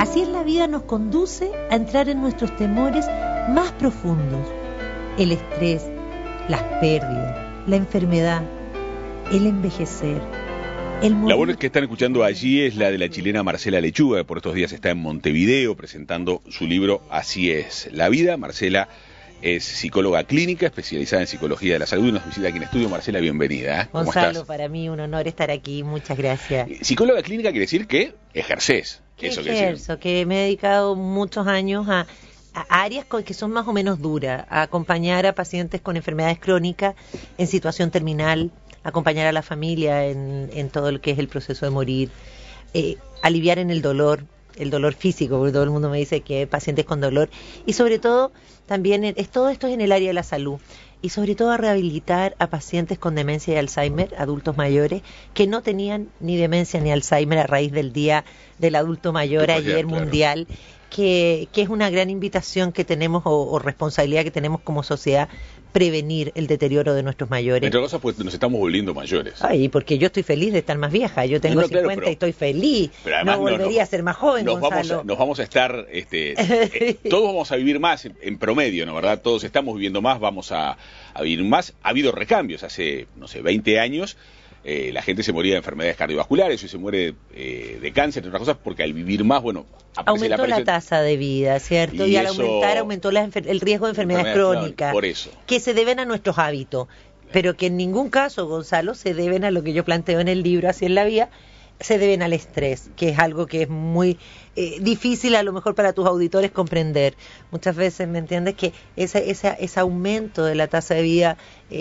Así es, la vida nos conduce a entrar en nuestros temores más profundos. El estrés, las pérdidas, la enfermedad, el envejecer, el morir. La voz que están escuchando allí es la de la chilena Marcela Lechuga, que por estos días está en Montevideo presentando su libro Así es la vida. Marcela es psicóloga clínica, especializada en psicología de la salud, y nos visita aquí en estudio. Marcela, bienvenida. ¿Cómo Gonzalo, estás? para mí un honor estar aquí, muchas gracias. Psicóloga clínica quiere decir que ejercés. Eso Ejerzo, que me he dedicado muchos años a áreas que son más o menos duras, a acompañar a pacientes con enfermedades crónicas en situación terminal, acompañar a la familia en todo lo que es el proceso de morir, aliviar en el dolor físico, porque todo el mundo me dice que hay pacientes con dolor, y sobre todo también todo esto es en el área de la salud, y sobre todo a rehabilitar a pacientes con demencia y Alzheimer, adultos mayores, que no tenían ni demencia ni Alzheimer a raíz del Día del Adulto Mayor ayer, claro, mundial, que es una gran invitación que tenemos o responsabilidad que tenemos como sociedad, prevenir el deterioro de nuestros mayores. Entre cosas, pues nos estamos volviendo mayores. Ay, porque yo estoy feliz de estar más vieja. Yo tengo 50 claro, y estoy feliz. No volvería a ser más joven, Gonzalo. Nos vamos a estar, todos vamos a vivir más en promedio, ¿no? ¿Verdad? Todos estamos viviendo más, vamos a vivir más. Ha habido recambios. Hace, 20 años la gente se moría de enfermedades cardiovasculares y se muere de cáncer, entre otras cosas, porque al vivir más, aumentó la tasa de vida, ¿cierto? Y al aumentar, aumentó el riesgo de enfermedades crónicas. Por eso. Que se deben a nuestros hábitos, pero que en ningún caso, Gonzalo, se deben a lo que yo planteo en el libro, Así es la vida, se deben al estrés, que es algo que es muy difícil a lo mejor para tus auditores comprender. Muchas veces, ¿me entiendes? Que ese aumento de la tasa de vida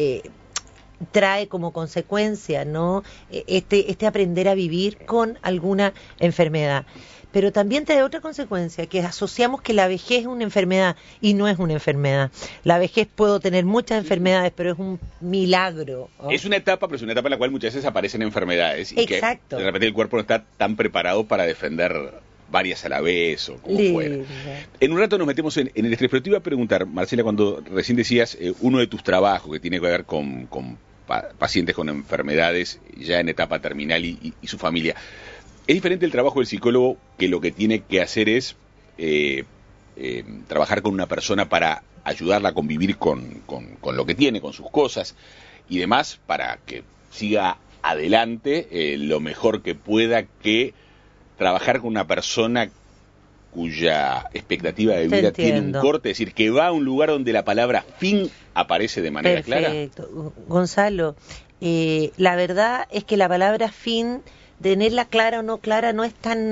trae como consecuencia, ¿no? Este aprender a vivir con alguna enfermedad. Pero también trae otra consecuencia, que asociamos que la vejez es una enfermedad, y no es una enfermedad. La vejez, puedo tener muchas enfermedades, pero es un milagro, ¿no? Es una etapa, pero es una etapa en la cual muchas veces aparecen enfermedades. Y exacto. Que de repente el cuerpo no está tan preparado para defender varias a la vez o como fuera. En un rato nos metemos en el estrés, pero te iba a preguntar, Marcela, cuando recién decías uno de tus trabajos que tiene que ver con pacientes con enfermedades ya en etapa terminal y su familia. ¿Es diferente el trabajo del psicólogo, que lo que tiene que hacer es trabajar con una persona para ayudarla a convivir con lo que tiene, con sus cosas y demás, para que siga adelante lo mejor que pueda, que trabajar con una persona cuya expectativa de vida tiene un corte, es decir, que va a un lugar donde la palabra fin aparece de manera clara? Perfecto. Gonzalo, la verdad es que la palabra fin, tenerla clara o no clara, no es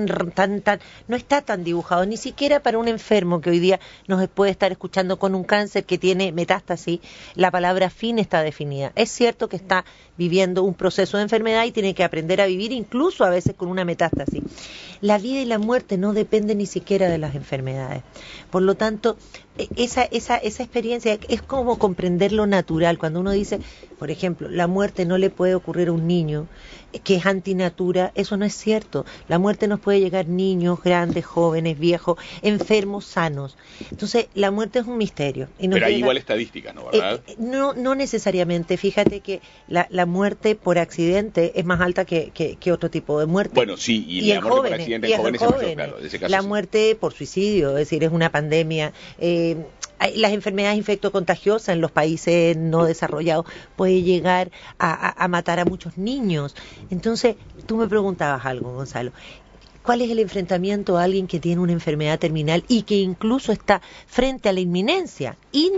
no está tan dibujado, ni siquiera para un enfermo que hoy día nos puede estar escuchando con un cáncer que tiene metástasis. La palabra fin está definida. Es cierto que está viviendo un proceso de enfermedad y tiene que aprender a vivir, incluso a veces con una metástasis. La vida y la muerte no dependen ni siquiera de las enfermedades. Por lo tanto, esa experiencia es como comprender lo natural. Cuando uno dice, por ejemplo, la muerte no le puede ocurrir a un niño que es antinatura, eso no es cierto. La muerte nos puede llegar niños, grandes, jóvenes, viejos, enfermos, sanos. Entonces, la muerte es un misterio. Pero hay igual estadísticas, ¿no? ¿Verdad? No necesariamente. Fíjate que la muerte por accidente es más alta que otro tipo de muerte. Bueno, sí, y la muerte por accidente en jóvenes es mayor, claro. En ese caso, la sí. Muerte por suicidio, es decir, es una pandemia. Las enfermedades infectocontagiosas en los países no desarrollados puede llegar a matar a muchos niños. Entonces, tú me preguntabas algo, Gonzalo. ¿Cuál es el enfrentamiento a alguien que tiene una enfermedad terminal y que incluso está frente a la inminencia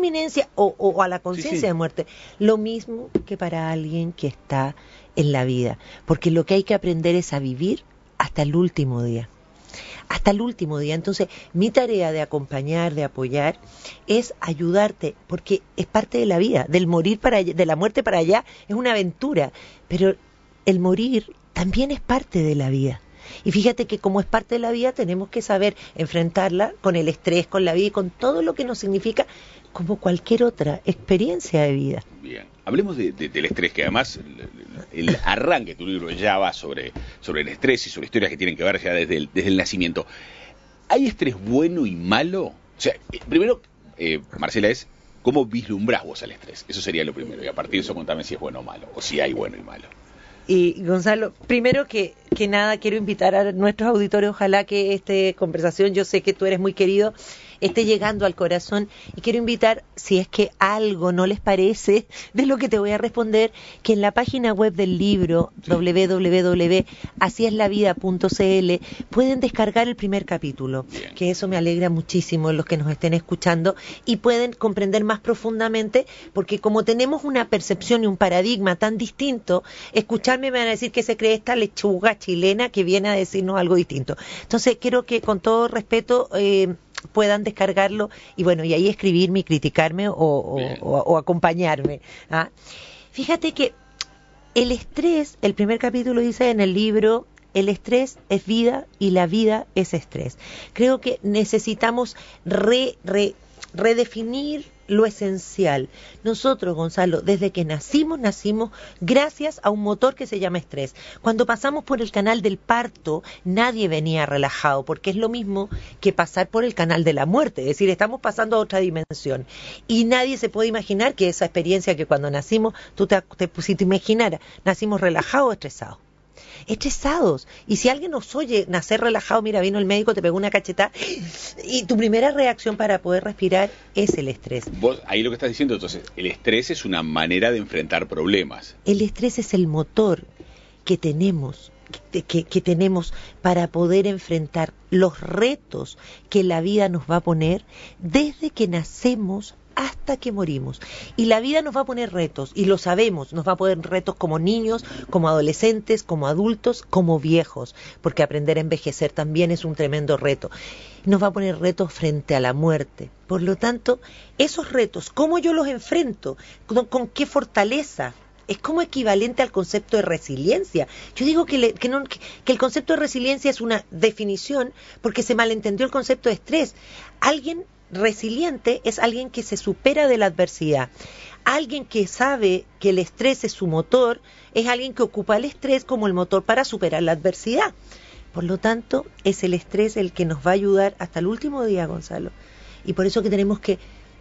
o a la conciencia de muerte? Lo mismo que para alguien que está en la vida. Porque lo que hay que aprender es a vivir hasta el último día. Hasta el último día. Entonces, mi tarea de acompañar, de apoyar, es ayudarte, porque es parte de la vida. Del morir para allá, de la muerte para allá, es una aventura. Pero el morir también es parte de la vida. Y fíjate que como es parte de la vida, tenemos que saber enfrentarla con el estrés, con la vida y con todo lo que nos significa, como cualquier otra experiencia de vida. Bien, hablemos del estrés, que además el arranque de tu libro ya va sobre el estrés y sobre historias que tienen que ver ya desde el nacimiento. ¿Hay estrés bueno y malo? O sea, primero, Marcela, es ¿cómo vislumbrás vos al estrés? Eso sería lo primero, y a partir de eso contame si es bueno o malo, o si hay bueno y malo. Y Gonzalo, primero que nada, quiero invitar a nuestros auditores, ojalá que esta conversación, yo sé que tú eres muy querido, esté llegando al corazón, y quiero invitar, si es que algo no les parece de lo que te voy a responder, que en la página web del libro, www.asieslavida.cl, pueden descargar el primer capítulo, que eso me alegra muchísimo los que nos estén escuchando, y pueden comprender más profundamente, porque como tenemos una percepción y un paradigma tan distinto, escucharme me van a decir que se cree esta lechuga chilena que viene a decirnos algo distinto. Entonces quiero que con todo respeto puedan descargarlo y bueno, y ahí escribirme y criticarme o acompañarme. ¿Ah? Fíjate que el estrés, el primer capítulo dice en el libro, el estrés es vida y la vida es estrés. Creo que necesitamos redefinir lo esencial. Nosotros, Gonzalo, desde que nacimos gracias a un motor que se llama estrés. Cuando pasamos por el canal del parto, nadie venía relajado, porque es lo mismo que pasar por el canal de la muerte, es decir, estamos pasando a otra dimensión. Y nadie se puede imaginar que esa experiencia que cuando nacimos, si te imaginaras, nacimos relajados o estresados. Estresados. Y si alguien nos oye nacer relajado, mira, vino el médico, te pegó una cachetada, y tu primera reacción para poder respirar es el estrés. Vos, ahí lo que estás diciendo, entonces, el estrés es una manera de enfrentar problemas. El estrés es el motor que tenemos, que tenemos para poder enfrentar los retos que la vida nos va a poner desde que nacemos hasta que morimos. Y la vida nos va a poner retos, y lo sabemos, nos va a poner retos como niños, como adolescentes, como adultos, como viejos, porque aprender a envejecer también es un tremendo reto. Nos va a poner retos frente a la muerte. Por lo tanto, esos retos, ¿cómo yo los enfrento? ¿Con qué fortaleza? Es como equivalente al concepto de resiliencia. Yo digo que el concepto de resiliencia es una definición porque se malentendió el concepto de estrés. Alguien resiliente es alguien que se supera de la adversidad. Alguien que sabe que el estrés es su motor es alguien que ocupa el estrés como el motor para superar la adversidad. Por lo tanto, es el estrés el que nos va a ayudar hasta el último día, Gonzalo. Y por eso que tenemos que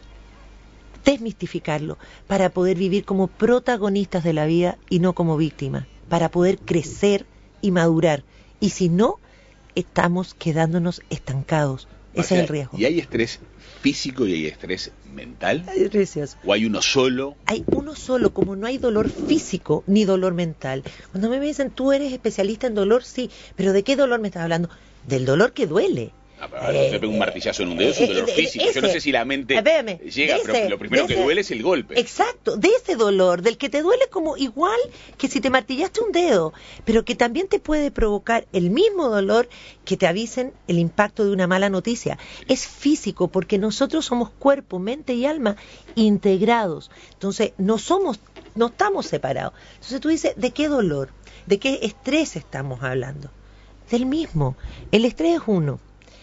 desmistificarlo para poder vivir como protagonistas de la vida y no como víctimas, para poder crecer y madurar. Y si no, estamos quedándonos estancados. Ese es el riesgo. ¿Y hay estrés físico y hay estrés mental? Es precioso. ¿O hay uno solo? Hay uno solo, como no hay dolor físico ni dolor mental. Cuando me dicen, tú eres especialista en dolor, sí, pero ¿de qué dolor me estás hablando? Del dolor que duele. Se pega un martillazo en un dedo, es un dolor físico. Yo no sé si la mente llega, pero lo primero que duele es el golpe. Exacto, de ese dolor, del que te duele como igual que si te martillaste un dedo, pero que también te puede provocar el mismo dolor que te avisen el impacto de una mala noticia. Es físico, porque nosotros somos cuerpo, mente y alma integrados. Entonces, no estamos separados. Entonces tú dices, ¿de qué dolor? ¿De qué estrés estamos hablando? Del mismo. El estrés es uno.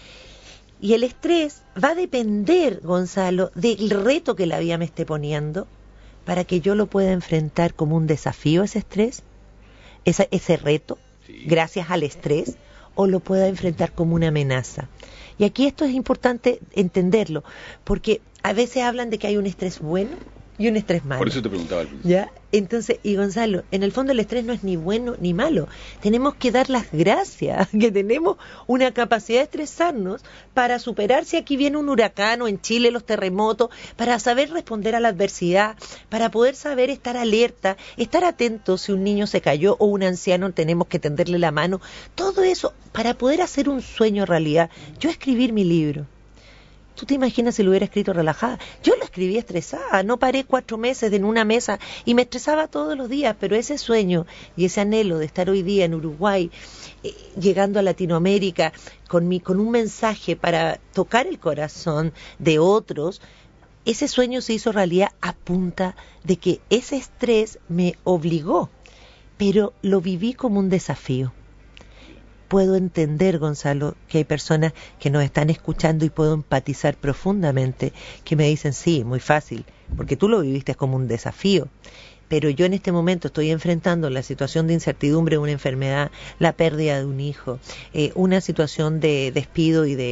Y el estrés va a depender, Gonzalo, del reto que la vida me esté poniendo para que yo lo pueda enfrentar como un desafío, ese estrés, ese reto, sí, gracias al estrés, o lo pueda enfrentar como una amenaza. Y aquí esto es importante entenderlo, porque a veces hablan de que hay un estrés bueno y un estrés malo. Por eso te preguntaba al principio. ¿Ya? Entonces, y Gonzalo, en el fondo el estrés no es ni bueno ni malo. Tenemos que dar las gracias que tenemos una capacidad de estresarnos para superar si aquí viene un huracán o en Chile los terremotos, para saber responder a la adversidad, para poder saber estar alerta, estar atentos si un niño se cayó o un anciano tenemos que tenderle la mano. Todo eso para poder hacer un sueño realidad. Yo escribir mi libro. ¿Tú te imaginas si lo hubiera escrito relajada? Yo lo escribí estresada, no paré 4 meses en una mesa y me estresaba todos los días, pero ese sueño y ese anhelo de estar hoy día en Uruguay, llegando a Latinoamérica con un mensaje para tocar el corazón de otros, ese sueño se hizo realidad a punta de que ese estrés me obligó, pero lo viví como un desafío. Puedo entender, Gonzalo, que hay personas que nos están escuchando y puedo empatizar profundamente, que me dicen, sí, muy fácil, porque tú lo viviste como un desafío. Pero yo en este momento estoy enfrentando la situación de incertidumbre de una enfermedad, la pérdida de un hijo, una situación de despido y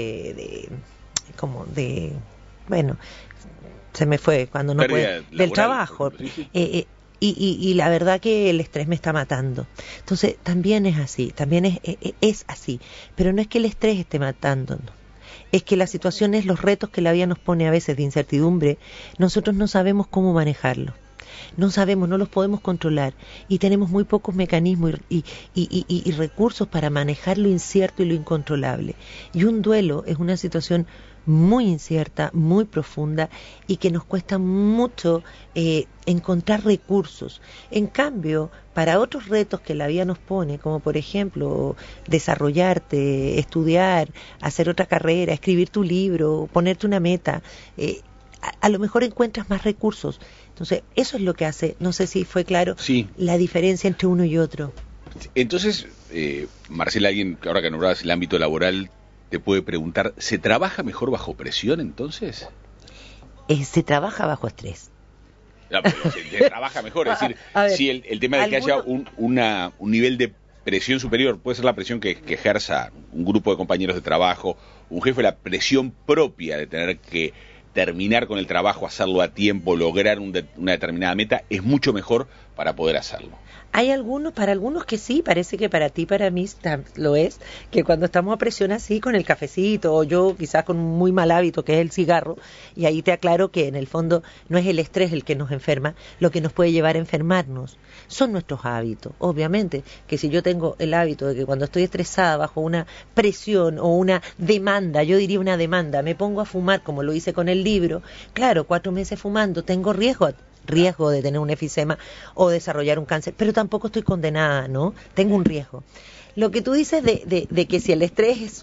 bueno, se me fue cuando no puede, del trabajo. y la verdad que el estrés me está matando. Entonces, también es así, también es así. Pero no es que el estrés esté matándonos. Es que las situaciones, los retos que la vida nos pone a veces de incertidumbre, nosotros no sabemos cómo manejarlos. No sabemos, no los podemos controlar y tenemos muy pocos mecanismos y recursos para manejar lo incierto y lo incontrolable. Y un duelo es una situación muy incierta, muy profunda y que nos cuesta mucho encontrar recursos. En cambio, para otros retos que la vida nos pone, como por ejemplo desarrollarte, estudiar, hacer otra carrera, escribir tu libro, ponerte una meta, a lo mejor encuentras más recursos. Entonces, eso es lo que hace, no sé si fue claro, sí, la diferencia entre uno y otro. Entonces, Marcela, alguien que ahora que nombrabas el ámbito laboral te puede preguntar, ¿se trabaja mejor bajo presión entonces? Se trabaja bajo estrés. No, pero se trabaja mejor, es decir, ver, si el tema de que haya un nivel de presión superior, puede ser la presión que ejerza un grupo de compañeros de trabajo, un jefe, la presión propia de tener que terminar con el trabajo, hacerlo a tiempo, lograr una determinada meta, es mucho mejor para poder hacerlo. Hay algunos, para algunos que sí, parece que para ti, para mí lo es, que cuando estamos a presión así con el cafecito, o yo quizás con un muy mal hábito que es el cigarro, y ahí te aclaro que en el fondo no es el estrés el que nos enferma, lo que nos puede llevar a enfermarnos, son nuestros hábitos. Obviamente que si yo tengo el hábito de que cuando estoy estresada bajo una presión o una demanda, yo diría una demanda, me pongo a fumar como lo hice con el libro, claro, 4 meses fumando, tengo riesgo de tener un efisema o desarrollar un cáncer, pero tampoco estoy condenada, ¿no? Tengo un riesgo. Lo que tú dices de que si el estrés es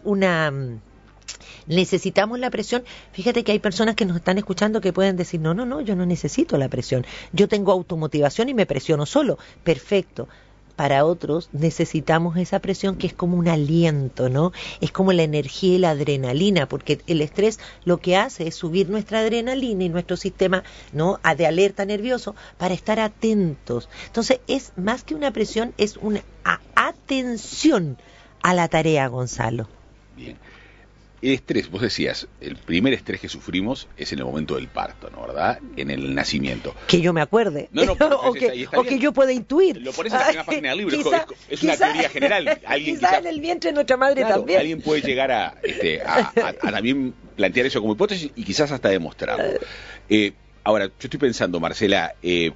necesitamos la presión, fíjate que hay personas que nos están escuchando que pueden decir, no, yo no necesito la presión, yo tengo automotivación y me presiono solo, perfecto. Para otros necesitamos esa presión que es como un aliento, ¿no? Es como la energía y la adrenalina, porque el estrés lo que hace es subir nuestra adrenalina y nuestro sistema, ¿no?, de alerta nervioso para estar atentos. Entonces, es más que una presión, es una atención a la tarea, Gonzalo. Bien. El estrés, vos decías, el primer estrés que sufrimos es en el momento del parto, ¿no? ¿Verdad? En el nacimiento. Que yo me acuerde. No, o que yo pueda intuir. Lo pones en la primera página del libro, es una teoría general. Quizá en el vientre de nuestra madre también. Alguien puede llegar a también plantear eso como hipótesis y quizás hasta demostrarlo. Ahora, yo estoy pensando, Marcela, el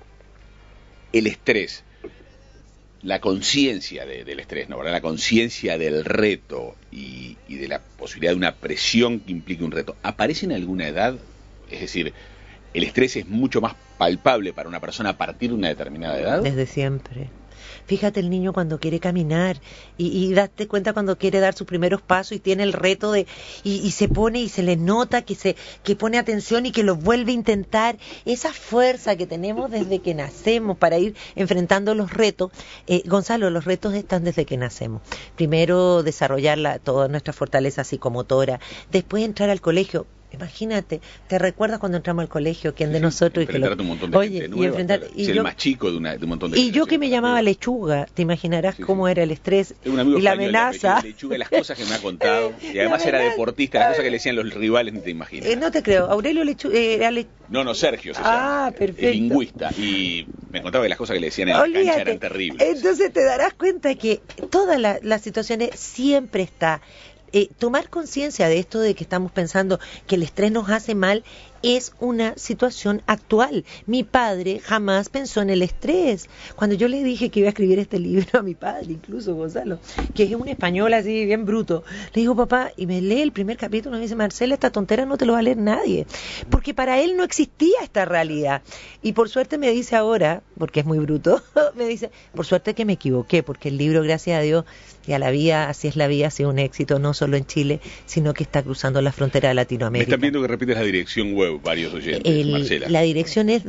estrés, la conciencia del estrés, ¿no? ¿Verdad? La conciencia del reto y de la posibilidad de una presión que implique un reto, ¿aparece en alguna edad? Es decir, ¿el estrés es mucho más palpable para una persona a partir de una determinada edad? Desde siempre. Fíjate el niño cuando quiere caminar y date cuenta cuando quiere dar sus primeros pasos y tiene el reto y se pone y se le nota que pone atención y que lo vuelve a intentar. Esa fuerza que tenemos desde que nacemos para ir enfrentando los retos. Gonzalo, los retos están desde que nacemos. Primero desarrollar toda nuestra fortaleza psicomotora, después entrar al colegio. Imagínate, ¿te recuerdas cuando entramos al colegio? ¿Quién de nosotros? Enfrentarte un montón de gente nueva, y el más chico de un montón de y yo que me llamaba Lechuga, te imaginarás cómo era el estrés y la amenaza. Lechuga, las cosas que me ha contado, y además era deportista, las cosas que le decían los rivales, ni te imaginas. No te creo, Aurelio Lechuga era No, Sergio se llama, perfecto. Es lingüista, y me contaba que las cosas que le decían en la cancha eran terribles. Entonces te darás cuenta que todas las situaciones siempre está. Tomar conciencia de esto de que estamos pensando que el estrés nos hace mal es una situación actual. Mi padre jamás pensó en el estrés. Cuando yo le dije que iba a escribir este libro a mi padre, incluso Gonzalo, que es un español así bien bruto, le digo, papá, y me lee el primer capítulo y me dice, Marcela, esta tontera no te lo va a leer nadie, porque para él no existía esta realidad. Y por suerte me dice ahora, porque es muy bruto, me dice, por suerte que me equivoqué, porque el libro, gracias a Dios, y a la vida, así es la vida, ha sido un éxito no solo en Chile, sino que está cruzando la frontera de Latinoamérica. Me están viendo que repites la dirección web, varios oyentes, Marcela. La dirección es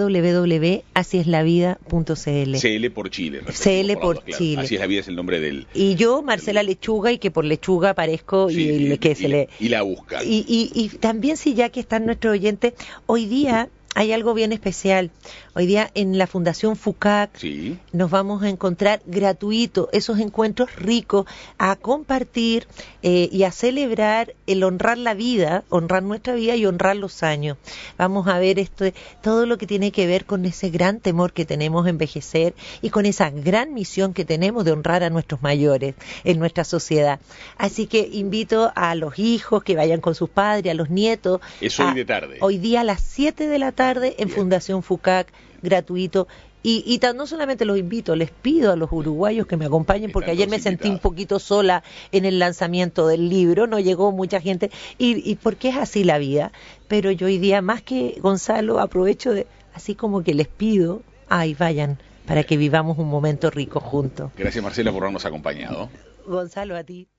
www.asieslavida.cl. CL por Chile. CL por Chile. Así es la vida es el nombre del... Y yo, Marcela Lechuga, y que por Lechuga aparezco y la buscan. Y también, si ya que están nuestros oyentes, hoy día hay algo bien especial. Hoy día en la Fundación FUCAC nos vamos a encontrar gratuito esos encuentros ricos a compartir y a celebrar el honrar la vida, honrar nuestra vida y honrar los años. Vamos a ver todo lo que tiene que ver con ese gran temor que tenemos a envejecer y con esa gran misión que tenemos de honrar a nuestros mayores en nuestra sociedad. Así que invito a los hijos que vayan con sus padres, a los nietos. Es hoy de tarde. Hoy día a las 7 de la tarde en Fundación FUCAC, gratuito. Y no solamente los invito, les pido a los uruguayos que me acompañen, porque ayer me sentí un poquito sola en el lanzamiento del libro, no llegó mucha gente, y porque es así la vida. Pero yo hoy día, más que Gonzalo, aprovecho así como que les pido, vayan, para que vivamos un momento rico juntos. Gracias, Marcela, por habernos acompañado. Gonzalo, a ti.